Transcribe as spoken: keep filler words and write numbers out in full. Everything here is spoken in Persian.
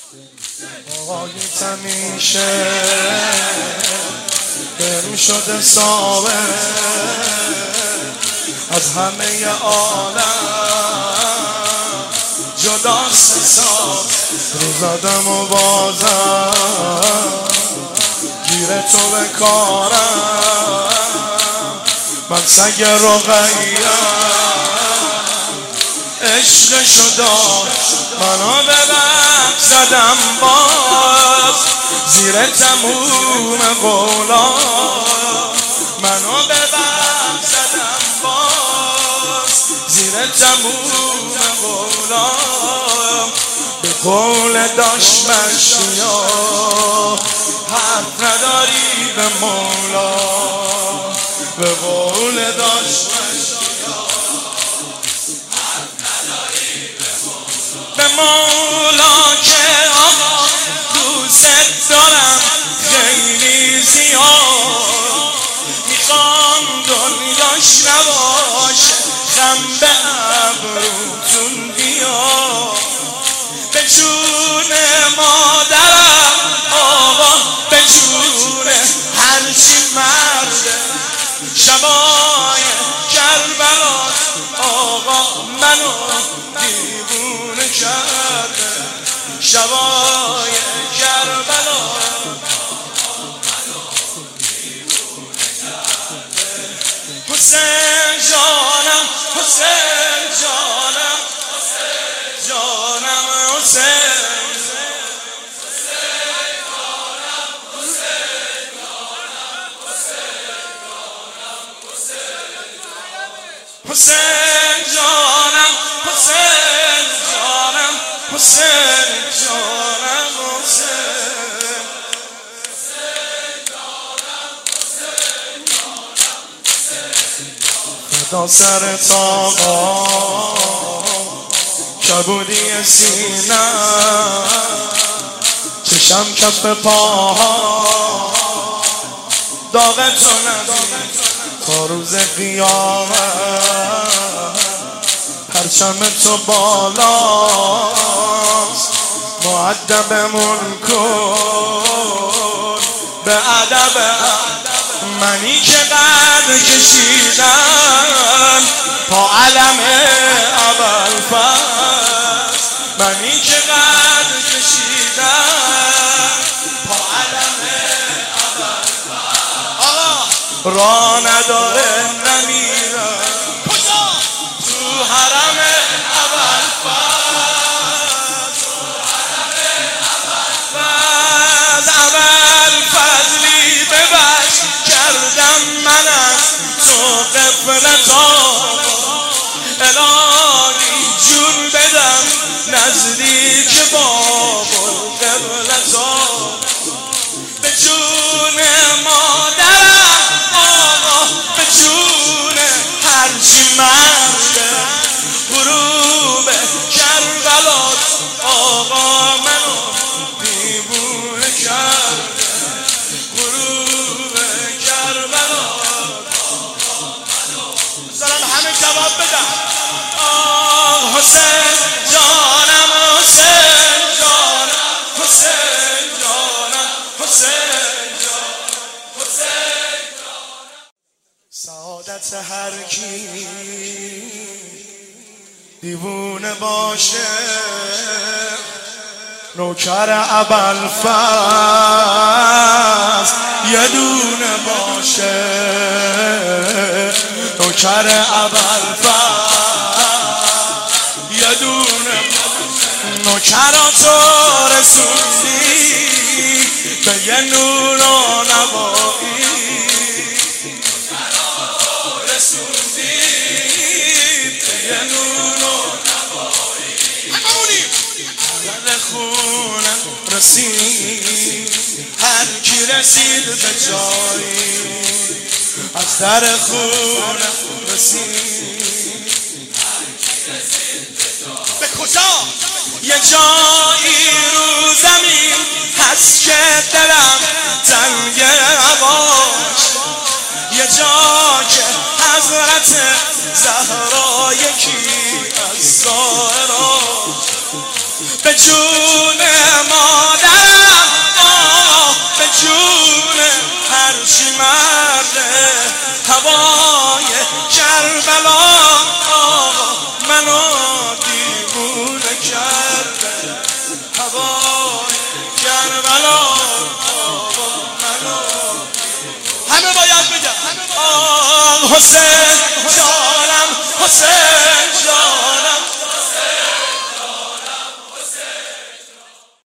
آقایت همیشه برم شده صابر از همه عالم جداست حساب رو زدم و بازم گیر تو به کارم من سگ رقیه‌ام عشق شدا منو به بک زدم باز زیر تموم قولا منو به بک زدم باز زیر تموم قولا به قول داشت مشیا حرف نداری به مولا به قول داشت به مولا که آقا دوست دارم خیلی زیاد میخوام دنیاش نباشه خم به ابروتون بیاد به جون مادرم آقا به جون هرچی مرده شبای کربلا آقا منو دیوونه کرده شبای کربلا حسین جانم حسین جانم جانم حسین حسین جانم حسین جانم حسین جانم حسین فدا سر آقا کبودی سینه چشم کف پاها داغ تو ندید تا روز قیامت پرچم تو بالاست مؤدبمون کن به ادب منی که قد کشیدم پا علم ابوالفضل منی که قد کشیدم پا علم ابوالفضل راه نداره نمیره کجا تو حرم ابوالفضل تو حرم ابوالفضل ابوالفضلی ببخش کردم من از تو غفلتا الهی جون بدم نزدیک باب القبلتا به جون مادرم آقا به جون هرچی مرده غروب کربلات آقا منو دیوونه کرده غروب کربلات سلام همه جواب بدم آه حسین جانم حسین جانم حسین جانم حسین سعادت هر کی دیوونه باشه نوکر ابوالفضل یه دونه باشه نوکر ابوالفضل یه دونه نوکراتو رسوندی به یه نور و نوایی یه نور و نوایی همونی خونم رسید هر کی رسید به جایی از در خونم رسید به کجا یه جایی رو زمین هست که دلم تنگ هواش یه جا که حضرت زهرا یکی از زائرات به جون ما هوای کربلا منو دیوونه کرده، هوای کربلا منو. همه باید بگم آه حسین جانم حسین